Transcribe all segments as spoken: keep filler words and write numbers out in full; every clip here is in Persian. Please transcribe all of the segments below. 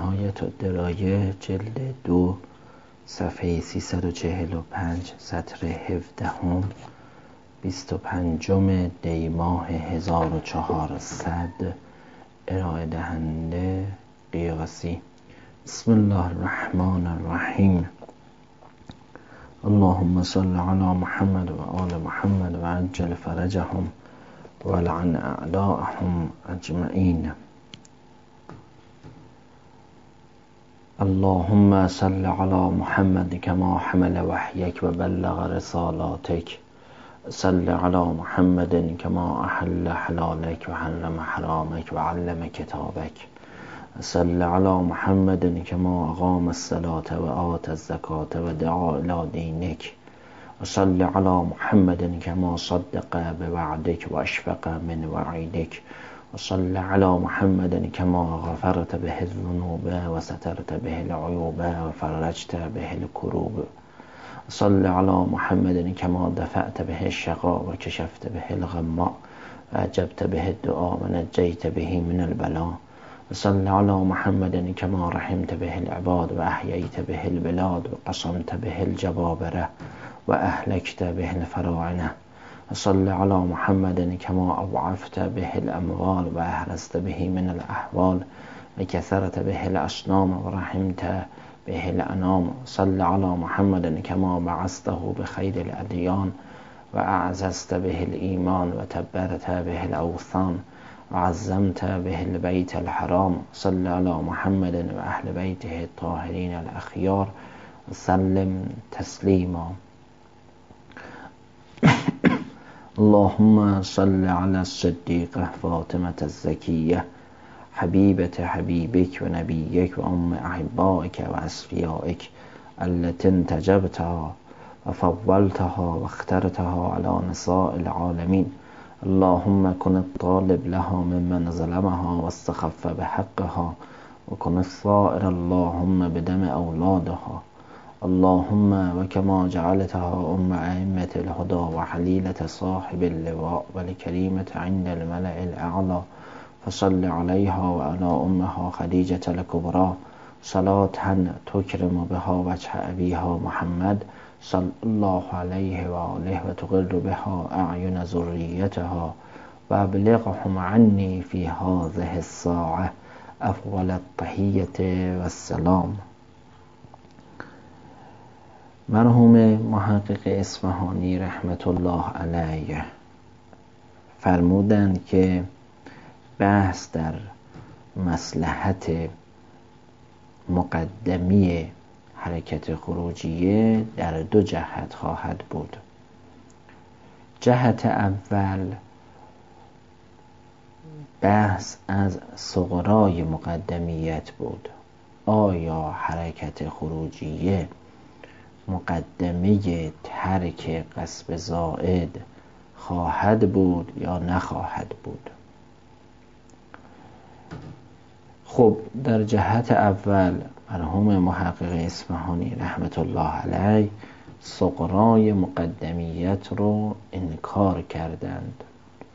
نهایت الدرایه جلد دو صفحه سیصد و چهل و پنج سطر هفدهم بیست و پنجم دی ماه هزار و چهارصد ارائه دهنده قیاسی. بسم الله الرحمن الرحیم. اللهم صل علی محمد و آل محمد و عجل فرجهم و لعن اعداءهم اجمعین. اللهم صل علی محمد کما حمل وحیک و بلغ رسالاتک. صل علی محمد کما احل حلالک و حرم حرامک و علم کتابک. صل علی محمد کما اقام الصلاة و آت الزکاة و دعا الی دینک. صل علی محمد کما صدق بوعدک و اشفق من وعیدک. صل علی محمد کما غفرت به الذنوب و سترت به العیوب و فرجت به الکروب. صل علی محمد کما دفعت به الشقا و کشفت به الغما و اجبت به الدعا و نجیت به من البلا. صل علی محمد کما رحمت به العباد و احییت به البلاد و قسمت به الجبابره و اهلکت به الفراعنه. صل علی محمد کما اضعفت به الاموال و احرزت به من الاحوال و کثرت به الاسنام و رحمت به الانام. صل علی محمد کما بعثته بخیر الادیان و اعززت به الایمان و تبرت به الاوثان و عظمت به البیت الحرام. صل علی محمد و اهل بیته الطاهرین الاخیار و سلم تسلیما. اللهم صل علی الصدیقه فاطمة الزکیه حبیبت حبیبک و نبیک و ام احبائک و اصفیائک التي انتجبتها و فضلتها و اخترتها على نساء العالمین. اللهم كن الطالب لها ممن ظلمها واستخف بحقها و کن الثائر اللهم بدم اولادها. اللهم وكما جعلتها ام ائمة الهدى وحليلة صاحب اللواء والكريمة عند الملأ الاعلى فصل عليها وعلى امها خديجة الكبرى صلاة تكرم بها وجه ابيها محمد صلى الله عليه وآله وتقر بها اعين ذريتها وابلغهم عني في هذه الساعة افضل التحية والسلام. مرحوم محقق اصفهانی رحمت الله علیه فرمودند که بحث در مصلحت مقدمی حرکت خروجیه در دو جهت خواهد بود. جهت اول بحث از صغرای مقدمیت بود. آیا حرکت خروجیه مقدمه ترک غصب زائد خواهد بود یا نخواهد بود؟ خب در جهت اول مرحوم محقق اصفهانی رحمت الله علیه صغرای مقدمیت رو انکار کردند.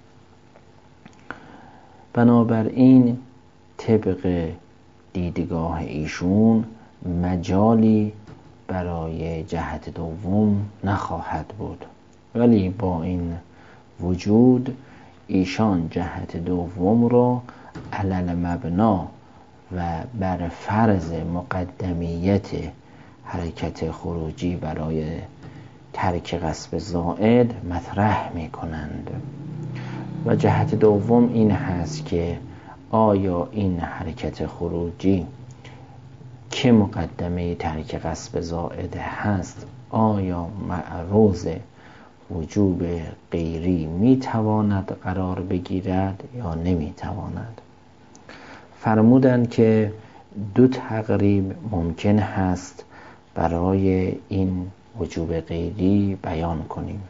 بنابراین طبق دیدگاه ایشون مجالی برای جهت دوم نخواهد بود، ولی با این وجود ایشان جهت دوم رو علل مبنا و بر فرض مقدمیت حرکت خروجی برای ترک غصب زائد مطرح می کنند. و جهت دوم این هست که آیا این حرکت خروجی که مقدمه ترک غصب زائد هست آیا معروض وجوب غیری می تواند قرار بگیرد یا نمی تواند؟ فرمودند که دو تقریب ممکن هست برای این وجوب غیری بیان کنیم.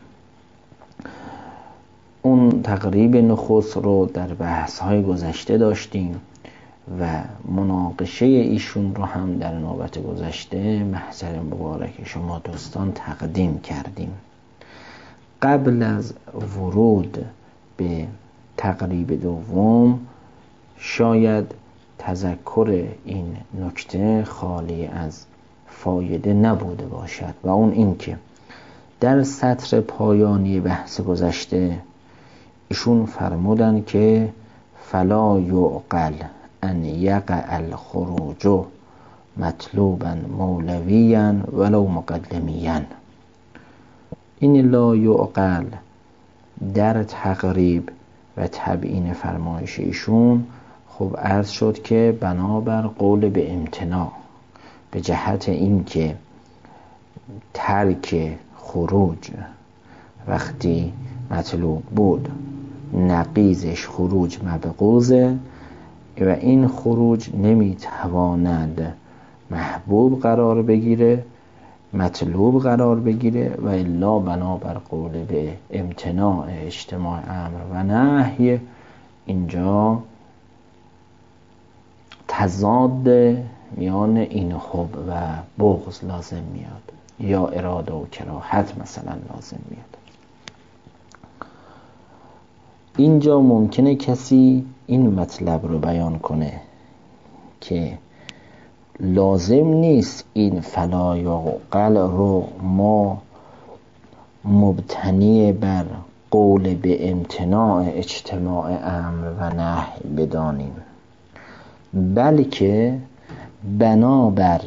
اون تقریب نخست رو در بحث‌های گذشته داشتیم و مناقشه ایشون رو هم در نوبت گذشته محضر مبارک شما دوستان تقدیم کردیم. قبل از ورود به تقریب دوم شاید تذکر این نکته خالی از فایده نبوده باشد و اون این که در سطر پایانی بحث گذشته ایشون فرمودن که فلا یعقل ان یقع الخروج مطلوبا مولویا ولو مقدمیا. این لا یعقل در تقریب و تبیین فرمایش ایشون خب عرض شد که بنابر قول به امتناع، به جهت اینکه ترک خروج وقتی مطلوب بود نقیضش خروج مبغوضه و این خروج نمیتواند محبوب قرار بگیره، مطلوب قرار بگیره و الا بنابر قول به امتناع اجتماع امر و نهی اینجا تضاد میان این حب و بغض لازم میاد یا اراده و کراهت مثلا لازم میاد. اینجا ممکنه کسی این مطلب رو بیان کنه که لازم نیست این فلا یعقل رو ما مبتنی بر قول به امتناع اجتماع امر و نهی بدانیم، بلکه بنابر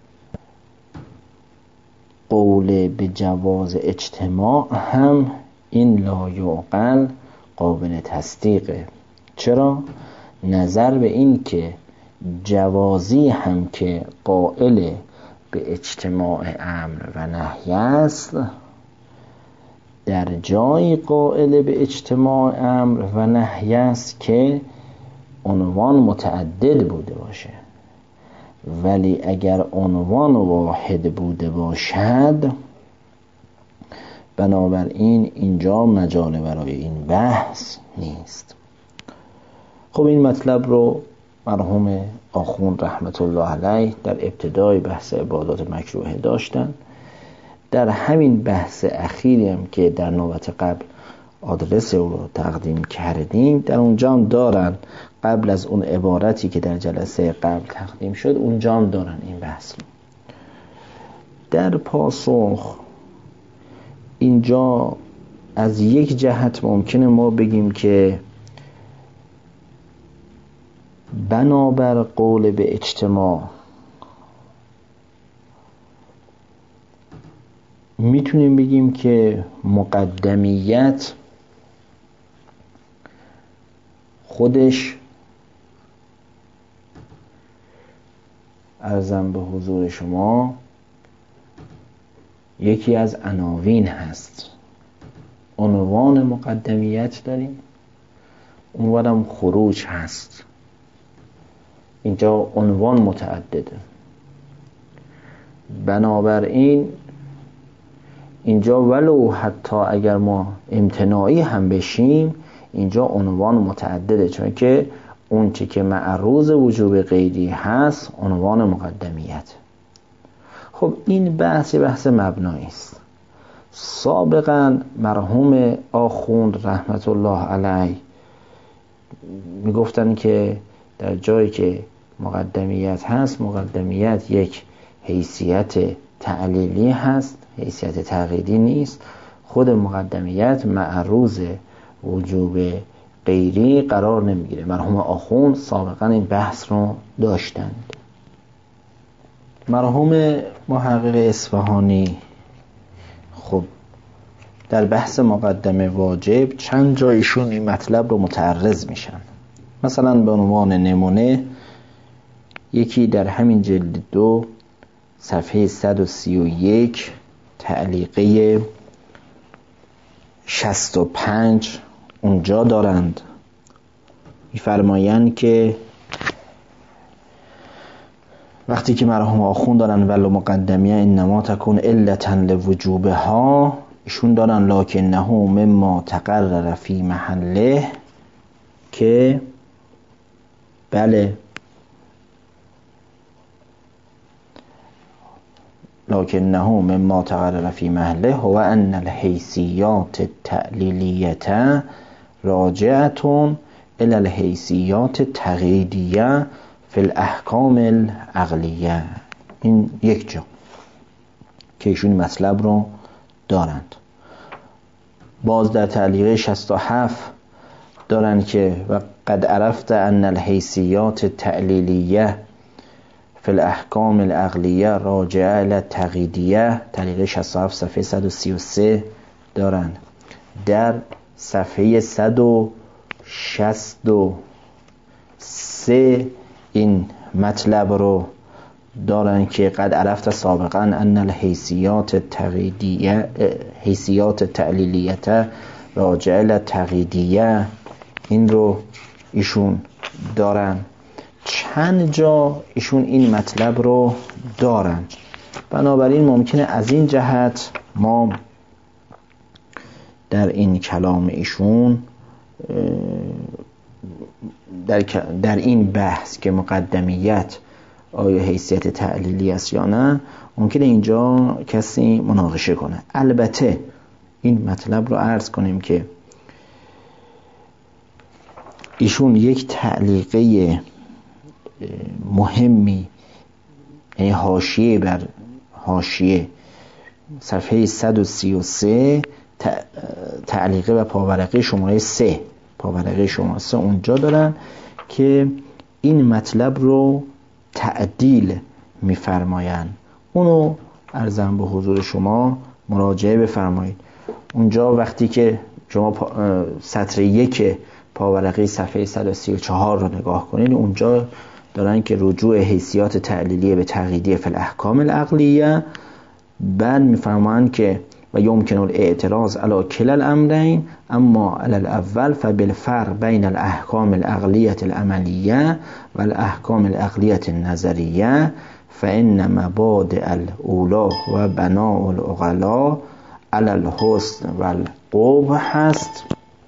قول به جواز اجتماع هم این لا یعقل قابل تصدیقه. چرا؟ نظر به این که جوازی هم که قائل به اجتماع امر و نهی است، در جای قائل به اجتماع امر و نهی است که عنوان متعدد بوده باشه، ولی اگر عنوان واحد بوده باشد بنابراین اینجا مجال برای این بحث نیست. خب این مطلب رو مرحوم آخوند رحمت الله علیه در ابتدای بحث عبادات مکروه داشتن. در همین بحث اخیری هم که در نوبت قبل آدرس او رو تقدیم کردیم در اونجا هم دارن، قبل از اون عبارتی که در جلسه قبل تقدیم شد اونجا هم دارن این بحث رو. در پاسخ اینجا از یک جهت ممکنه ما بگیم که بنابر قول به اجتماع میتونیم بگیم که مقدمیت خودش عرضم به حضور شما یکی از عناوین هست. عنوان مقدمیت داریم، عنوانم خروج هست. اینجا عنوان متعدده، بنابراین اینجا ولو حتی اگر ما امتناعی هم بشیم اینجا عنوان متعدده، چون که اون چی که معروض وجوب غیری هست عنوان مقدمیت. خب این بحث بحث مبنایی است. سابقا مرحوم آخوند رحمت الله علیه میگفتن که در جایی که مقدمیت هست، مقدمیت یک حیثیت تعلیلی هست، حیثیت تقییدی نیست. خود مقدمیت معروض وجوب غیری قرار نمیگیره. مرحوم آخوند سابقا این بحث رو داشتند. مرحوم محقق اصفهانی خب در بحث مقدمه واجب چند جایشون این مطلب رو متعرض میشن. مثلا به عنوان نمونه یکی در همین جلد دو صفحه صد و سی و یک تعلیقه شصت و پنج اونجا دارند، میفرمایند که وقتی که مرحوم آخوند دارن ولو مقدمیه انما تکون علتا لوجوبها، ایشون دارن لکنه مما تقرر فی محله، که بله لکنه مما تقرر فی محله هو ان الحیثیات التعلیلیه راجعتون الى الحیثیات تقییدیه فی الاحکام العقلیه. این یک جا که ایشون مطلب رو دارند. باز در تعلیق شصت و هفت دارند که و قد عرفت ان الحیثیات التعلیلیه فی الاحکام العقلیه راجعه الی التقییدیه. تعلیق شصت و هفت صفحه صد و سی و سه دارند. در صفحه صد و شصت و سه این مطلب رو دارن که قد عرفت سابقا ان الحیثیات التقییدیه حیثیات التعلیلیه راجعه الی التقییدیه. این رو ایشون دارن. چند جا ایشون این مطلب رو دارن. بنابراین ممکنه از این جهت ما در این کلام ایشون در, در این بحث که مقدمیت آیا حیثیت تعلیلی است یا نه ممکنه اینجا کسی مناقشه کنه. البته این مطلب رو عرض کنیم که ایشون یک تعلیقه مهمی، یعنی حاشیه بر حاشیه صفحه صد و سی و سه تعلیقه و پاورقه شماره سه پاورقه شماره سه اونجا دارن که این مطلب رو تعدیل میفرماین. اونو عرضم به حضور شما مراجعه بفرمایید. اونجا وقتی که شما سطر یک پاورقه صفحه صد و سی و چهار رو نگاه کنید، اونجا دارن که رجوع حیثیات تعلیلیه به تقییدیه فی الاحکام العقلیه. بعد میفرمایند که و یمکن الاعتراض علی کلا الامرین اما علی الاول فبالفرق بین الاحکام العقلیه العملیه و الاحکام العقلیه النظریه فان مبادئ الاولی و بناء العقلاء علی الحسن و القبح هست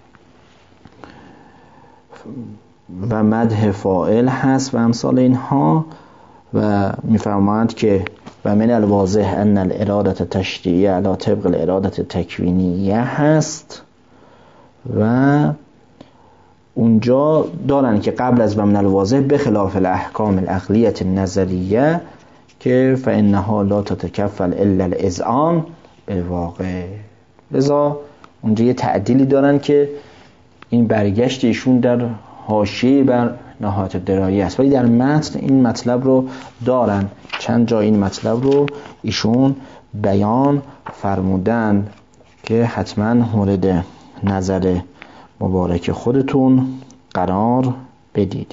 و مدح فاعل هست و امثال اینها. و میفرمایند که و من الواضح ان الاراده تشریعیه علی طبق الاراده تکوینیه هست. و اونجا دارن که قبل از و من الواضح بخلاف الاحکام العقلیه النظریه که فانها لا تتکفل الا الاذعان بالواقع. لذا اونجا یه تعدیلی دارن که این برگشت ایشون در حاشیه بر نهایت درایی است، ولی در متن این مطلب رو دارن. چند جا این مطلب رو ایشون بیان فرمودن که حتما مورد نظر مبارک خودتون قرار بدید.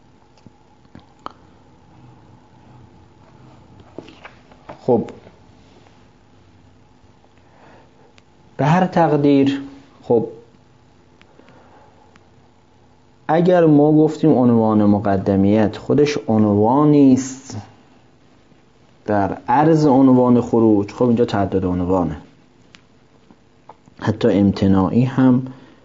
خب به هر تقدیر، خب اگر ما گفتیم عنوان مقدمیت خودش عنوانی است در عرض عنوان خروج، خب اینجا تعدد عنوانه، حتی امتناعی هم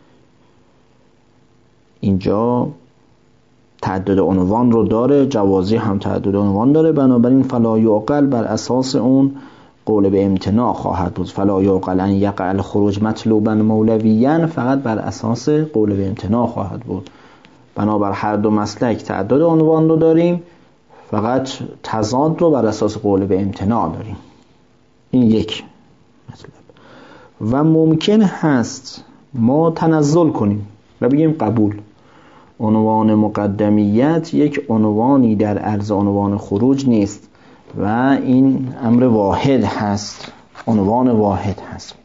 اینجا تعدد عنوان رو داره، جوازی هم تعدد عنوان داره. بنابراین فلا یعقل بر اساس اون قول به امتناع خواهد بود. فلا یعقل ان یقع الخروج مطلوبا مولویا، فقط بر اساس قول به امتناع خواهد بود. بنابر هر دو مسلک تعدد عنوان رو داریم، فقط تضاد رو بر اساس قول به امتناع داریم. این یک مطلب. و ممکن هست ما تنزل کنیم و بگیم قبول، عنوان مقدمیت یک عنوانی در عرض عنوان خروج نیست و این امر واحد هست، عنوان واحد هست.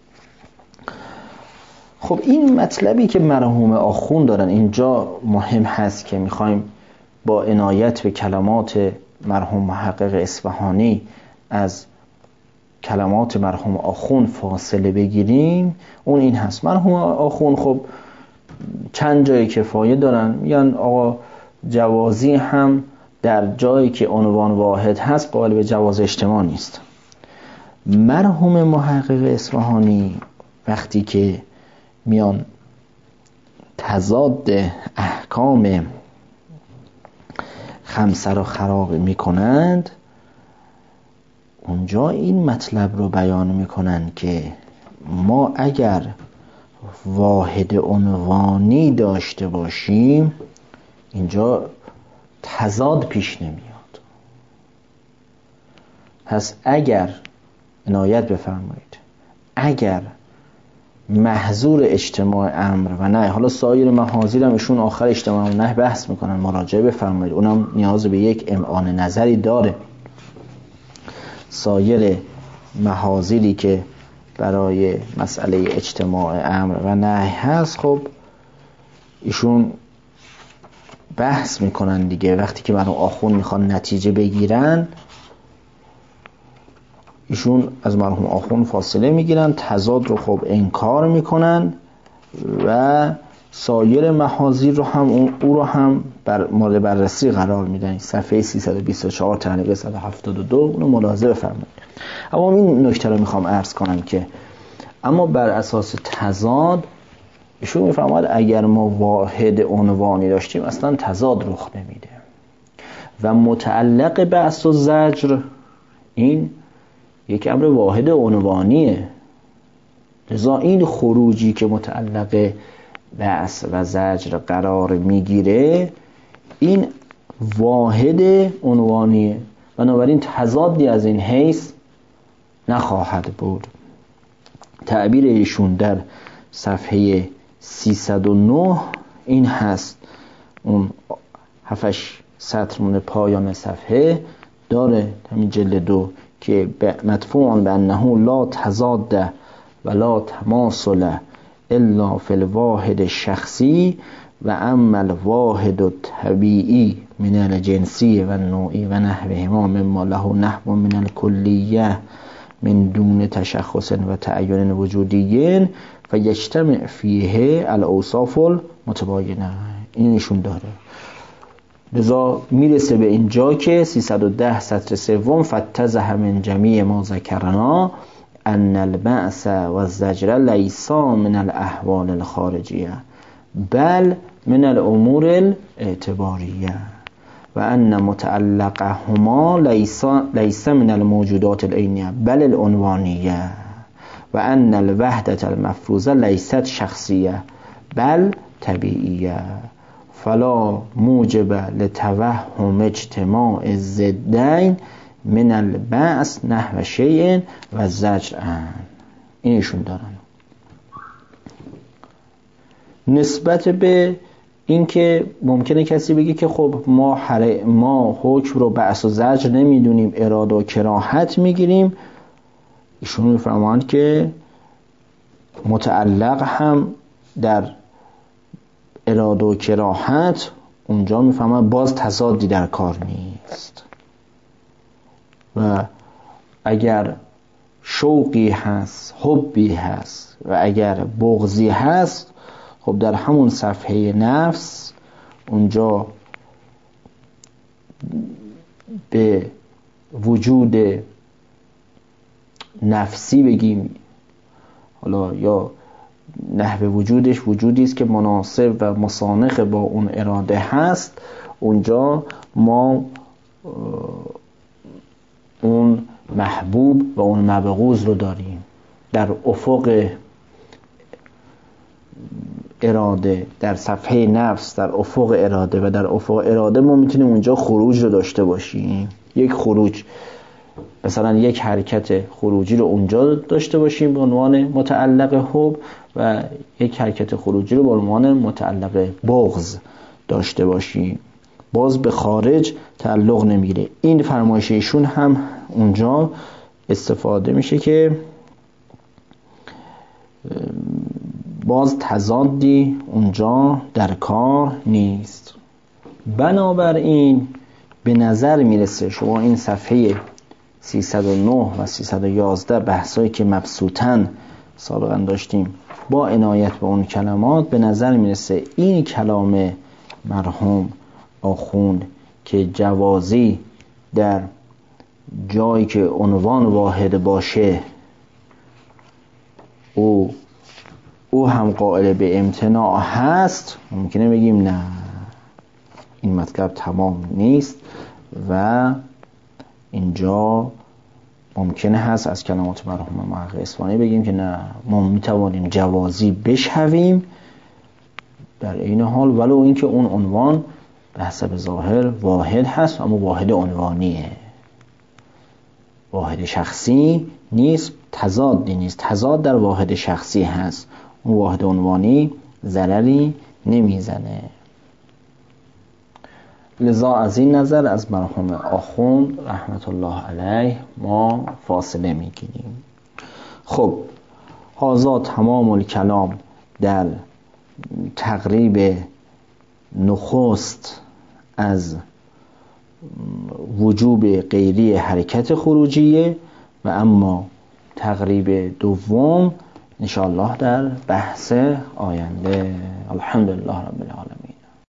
خب این مطلبی که مرحوم آخوند دارن اینجا مهم هست که میخوایم با عنایت به کلمات مرحوم محقق اصفهانی از کلمات مرحوم آخوند فاصله بگیریم. اون این هست، مرحوم آخوند خب چند جای کفایه دارن، میگن آقا جوازی هم در جایی که عنوان واحد هست قائل به جواز اجتماع نیست. مرحوم محقق اصفهانی وقتی که میان تضاد احکام خمسه رو خراب میکنند، اونجا این مطلب رو بیان میکنند که ما اگر واحد عنوانی داشته باشیم، اینجا تضاد پیش نمیاد. پس اگر عنایت بفرمایید، اگر محظور اجتماع امر و نهی، حالا سایر محاذیر هم ایشون آخر اجتماع و نهی بحث میکنن، مراجعه بفرمایید، اونم نیاز به یک امعان نظری داره. سایر محاذیری که برای مسئله اجتماع امر و نهی هست، خب ایشون بحث میکنن دیگه. وقتی که مرحوم آخوند میخوان نتیجه بگیرن، ایشون از مرحوم آخوند فاصله میگیرن، تضاد رو خب انکار میکنن و سایر محاذیر رو هم او رو هم بر مورد بررسی قرار میدن. صفحه سیصد و بیست و چهار تحلیل صد و هفتاد و دو اونو ملاحظه بفرمایید. اما این نکته رو میخوام عرض کنم که اما بر اساس تضاد ایشون میفرماید اگر ما واحد عنوانی داشتیم اصلا تضاد رخ نمیده و متعلق بحث و زجر این یک امر واحد عنوانیه. لذا این خروجی که متعلق بحث و زجر قرار میگیره این واحد عنوانیه، بنابراین تضادی از این حیث نخواهد بود. تعبیر ایشون در صفحه سیصد و نه این هست، اون هفتش سطر من پایان صفحه داره همین جلد دو که مدفوعا به انه لا تضاد و لا تماثل الا فی الواحد شخصی و اما الواحد طبیعی من الجنسی و النوعی و نحوهما مما له نحو من الکلیه من دون تشخص و تعین وجودی فیجتمع فیه الاوصاف المتباینه. این ایشون داره. لذا میرسه به اینجا که سیصد و ده سطر سوم فتضح من جمیع ما ذکرنا ان البعث و الزجر لیسا من الاحوال الخارجیه بل من الامور الاعتباریه و ان متعلقهما لیس من الموجودات العینیه بل العنوانیه و ان الوحدة المفروضه لیست شخصیه بل طبیعیه فلا موجب لتوهم اجتماع الضدین من البعث نحو شیء و زجر ان. اینشون دارن. نسبت به اینکه ممکنه کسی بگه که خب ما حر... ما حکم رو بعث و زجر نمیدونیم، اراده و کراهت میگیریم، ایشون میفرمایند که متعلق هم در اراده و کراهت اونجا میفهمن باز تضادی در کار نیست و اگر شوقی هست، حبی هست و اگر بغضی هست، خب در همون صفحه نفس اونجا به وجود نفسی بگیم، حالا یا نحوه وجودش وجودی است که مناسب و مسانخ با اون اراده هست، اونجا ما اون محبوب و اون مبغوض رو داریم. در افق اراده، در صفحه نفس، در افق اراده و در افق اراده ما میتونیم اونجا خروج رو داشته باشیم. یک خروج، مثلا یک حرکت خروجی رو اونجا داشته باشیم به عنوان متعلق حب و یک حرکت خروجی رو به عنوان متعلق بغض داشته باشیم. باز به خارج تعلق نمیگیره. این فرمایش ایشون هم اونجا استفاده میشه که باز تضادی اونجا در کار نیست. بنابراین به نظر میرسه شما این صفحه سیصد و نه و سیصد و یازده بحثایی که مبسوطاً سابقا داشتیم با عنایت به اون کلمات، به نظر میرسه این کلام مرحوم آخوند که جوازی در جایی که عنوان واحد باشه او او هم قائل به امتناع هست، ممکنه بگیم نه این مطلب تمام نیست و اینجا ممکنه هست از کلمات مرحوم محقق اصفهانی بگیم که نه، ما میتوانیم جوازی بشویم در این حال ولو اینکه اون عنوان به حسب ظاهر واحد هست، اما واحد عنوانیه، واحد شخصی نیست، تضادی نیست. تضاد در واحد شخصی هست، اون واحد عنوانی ضرری نمیزنه. لذا از این نظر از مرحوم آخوند رحمت الله علیه ما فاصله میگیریم. خب هذا تمام الکلام در تقریب نخست از وجوب غیری حرکت خروجیه و اما تقریب دوم انشاءالله در بحث آینده. الحمدلله رب العالمین.